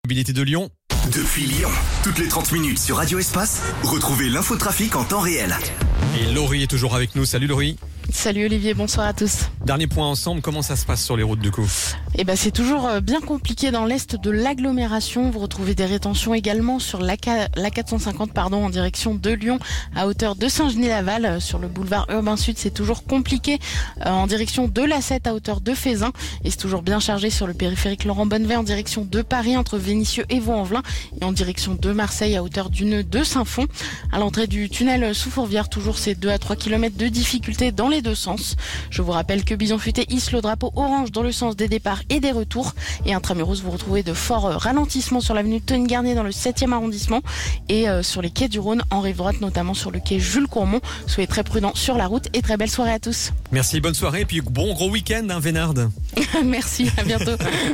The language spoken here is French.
Mobilité de Lyon. Depuis Lyon, toutes les 30 minutes sur Radio Espace, retrouvez l'infotrafic en temps réel. Et Laurie est toujours avec nous. Salut Laurie. Salut Olivier, bonsoir à tous. Dernier point ensemble, comment ça se passe sur les routes du coup ? C'est toujours bien compliqué dans l'est de l'agglomération. Vous retrouvez des rétentions également sur la 450 en direction de Lyon à hauteur de Saint-Genis-Laval. Sur le boulevard Urbain Sud, c'est toujours compliqué en direction de la 7 à hauteur de Fézin. Et c'est toujours bien chargé sur le périphérique Laurent Bonnevet en direction de Paris entre Vénissieux et Vaux-en-Velin et en direction de Marseille à hauteur du nœud de Saint-Fond. À l'entrée du tunnel sous Fourvière, toujours ces 2 à 3 km de difficulté dans les deux sens. Je vous rappelle que Bison Futé hisse le drapeau orange dans le sens des départs et des retours. Et intramuros, vous retrouvez de forts ralentissements sur l'avenue Tony Garnier dans le 7e arrondissement et sur les quais du Rhône en rive droite, notamment sur le quai Jules Courmont. Soyez très prudents sur la route et très belle soirée à tous. Merci, bonne soirée et puis bon gros week-end, Vénard. Merci, à bientôt.